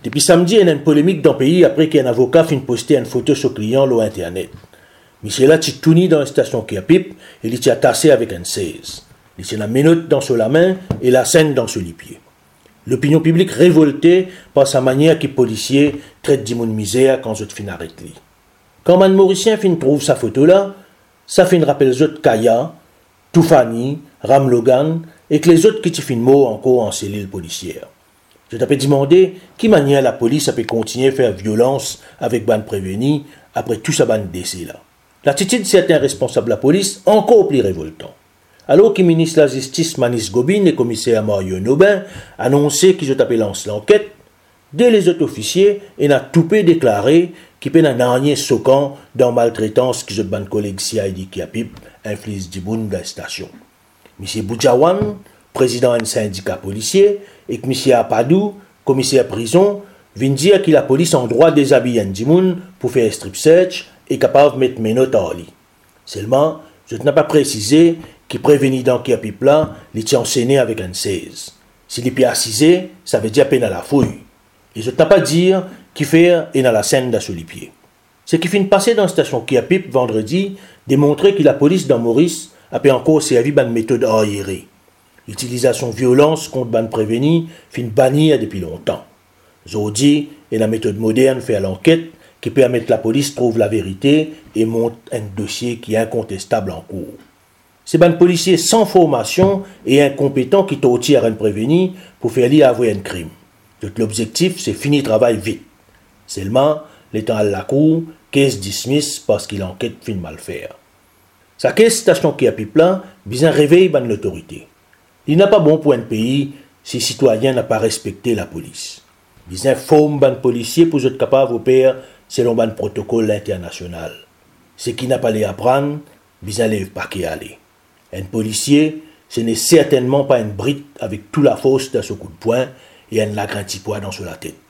Depuis samedi, il y a une polémique dans le pays après qu'un avocat fin poster une photo sur client sur Internet. Michel là, il tourné dans une station qui a pipe et il a tassé avec un 16. Il a la menotte dans la main et la scène dans les pieds. L'opinion publique révoltée par sa manière que les policiers traitent d'immonde misère quand ils fin arrêtent lui. Quand man Mauricien fin trouve sa photo là, ça fin rappelle les autres Kaya, Toufani, Ram Logan et que les autres qui fin mort encore en cellule policière. Je t'ai demandé qui manière la police a pu continuer à faire violence avec ban prévenu après tout ça ban décès là. L'attitude de certains responsables de la police encore plus révoltant. Alors que le ministre de la Justice Manis Gobin et le commissaire Mario Nobin annonçaient qu'ils ont lancé l'enquête, dès les autres officiers, il a tout peu déclaré qu'il peut un dernier soquant dans maltraitance qu'ils ont ban collègue CID qui a pipe inflige du bout de la station. M. Boudjawan, président d'un syndicat policier, et que M. Apadou, commissaire prison, vient dire que la police a en droit de déshabiller un dimoun pour faire un strip search et capable de mettre mes notes en lit. Seulement, je n'ai pas précisé qu'il prévenait dans qui a pipe là, il était enseigné avec un 16. S'il est assisé, ça veut dire peine à la fouille. Et je n'ai pas dire qu'il fait et dans la scène de les pieds. Ce qui finit passer dans la station qui a pipe vendredi démontrait que la police dans Maurice a pu encore servi d'une méthode arriérée. L'utilisation de violence contre ban prévenu fin bannie depuis longtemps. Aujourd'hui, et la méthode moderne fait à l'enquête qui permet que la police trouve la vérité et monte un dossier qui est incontestable en cours. C'est ban policiers sans formation et incompétents qui torturent un prévenu pour faire lui avouer un crime. Donc l'objectif, c'est finir le travail vite. Seulement, l'étant à la cour, caisse dismiss parce qu'il enquête fin mal faire. Sa caisse station qui a pipe là, bien réveille ban l'autorité. Il n'est pas bon pour un pays si les citoyens n'ont pas respecté la police. Ils informent ban policiers pour être capables d'opérer selon ban protocole international. Ce qui n'a pas les apprendre, ils n'allèvent pas qu'y aller. Un policier, ce n'est certainement pas une brite avec toute la force dans ce coup de poing et un lagrin petit poids dans la tête.